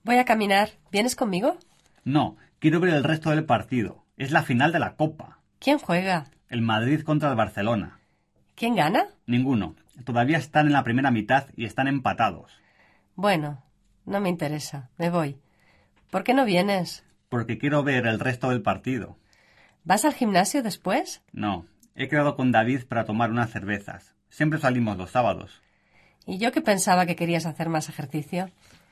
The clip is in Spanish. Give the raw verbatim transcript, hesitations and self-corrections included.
Voy a caminar. ¿Vienes conmigo? No, quiero ver el resto del partido. Es la final de la Copa. ¿Quién juega? El Madrid contra el Barcelona. ¿Quién gana? Ninguno. Todavía están en la primera mitad y están empatados. Bueno, no me interesa. Me voy. ¿Por qué no vienes? Porque quiero ver el resto del partido. ¿Vas al gimnasio después? No, he quedado con David para tomar unas cervezas. Siempre salimos los sábados. ¿Y yo que pensaba que querías hacer más ejercicio?